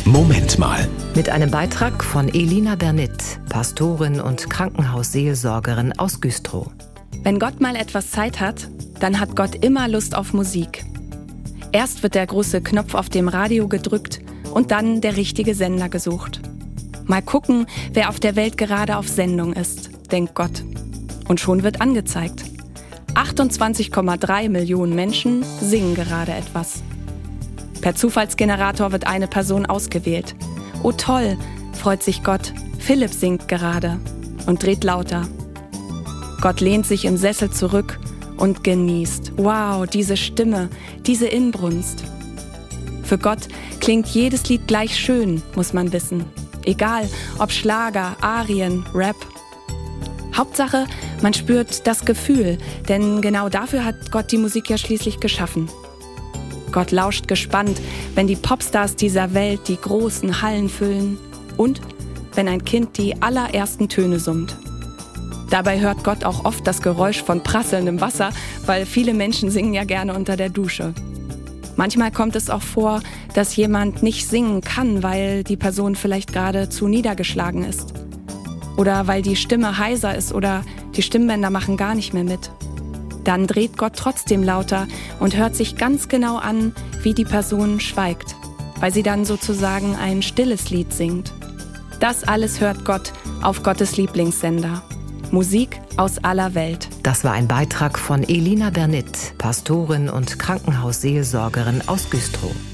Moment mal. Mit einem Beitrag von Elina Bernitt, Pastorin und Krankenhausseelsorgerin aus Güstrow. Wenn Gott mal etwas Zeit hat, dann hat Gott immer Lust auf Musik. Erst wird der große Knopf auf dem Radio gedrückt und dann der richtige Sender gesucht. Mal gucken, wer auf der Welt gerade auf Sendung ist, denkt Gott. Und schon wird angezeigt. 28,3 Millionen Menschen singen gerade etwas. Per Zufallsgenerator wird eine Person ausgewählt. Oh toll, freut sich Gott, Philipp singt gerade und dreht lauter. Gott lehnt sich im Sessel zurück und genießt. Wow, diese Stimme, diese Inbrunst. Für Gott klingt jedes Lied gleich schön, muss man wissen. Egal, ob Schlager, Arien, Rap. Hauptsache, man spürt das Gefühl, denn genau dafür hat Gott die Musik ja schließlich geschaffen. Gott lauscht gespannt, wenn die Popstars dieser Welt die großen Hallen füllen und wenn ein Kind die allerersten Töne summt. Dabei hört Gott auch oft das Geräusch von prasselndem Wasser, weil viele Menschen singen ja gerne unter der Dusche. Manchmal kommt es auch vor, dass jemand nicht singen kann, weil die Person vielleicht gerade zu niedergeschlagen ist. Oder weil die Stimme heiser ist oder die Stimmbänder machen gar nicht mehr mit. Dann dreht Gott trotzdem lauter und hört sich ganz genau an, wie die Person schweigt, weil sie dann sozusagen ein stilles Lied singt. Das alles hört Gott auf Gottes Lieblingssender. Musik aus aller Welt. Das war ein Beitrag von Elina Bernitt, Pastorin und Krankenhausseelsorgerin aus Güstrow.